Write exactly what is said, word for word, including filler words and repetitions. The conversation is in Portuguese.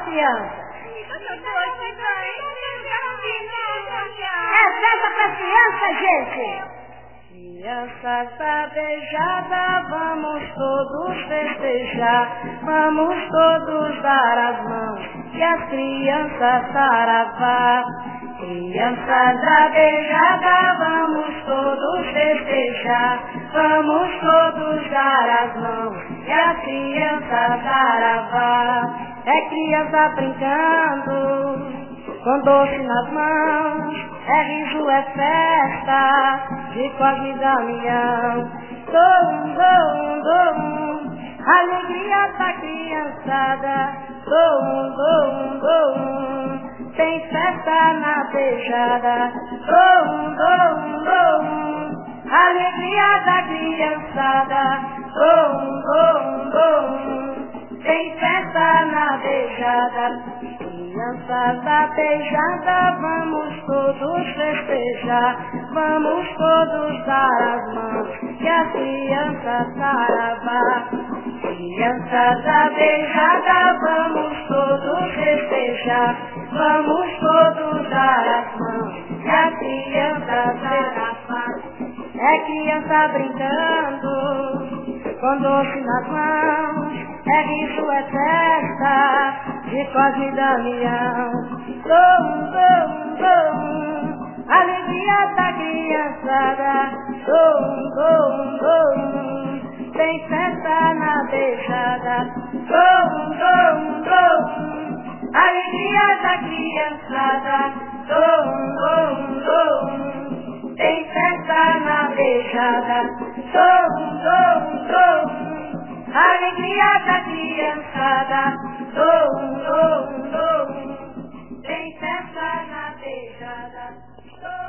criança? É festa pra criança, gente! Crianças da beijada, vamos todos festejar, vamos todos dar as mãos e as crianças saravá. Crianças da beijada, vamos todos festejar, vamos todos dar as mãos e as crianças saravá. É criança brincando, com doce nas mãos, é riso, é festa, de Cosme e Damião. Dom, dom, dom, alegria da criançada. Dom, dom, dom, tem festa na beijada. Dom, dom, dom, alegria da criançada. Dom, dom, dom, tem festa na beijada. Crianças da beijada, vamos todos festejar, vamos todos dar as mãos e as crianças saravá. Crianças da beijada, vamos todos festejar, vamos todos dar as mãos e as crianças saravá. É criança brincando, com doce nas mãos, é riso, é festa, de Cosme e Damião. Dom, dom, dom, alegria da criançada. Dom, dom, dom, tem festa na beijada. Dom, dom, dom, alegria da criançada. Dom, dom, dom, tem festa na beijada. Dom, dom, dom, alegria da criançada. Dom, dom, dom, tem festa na beijada.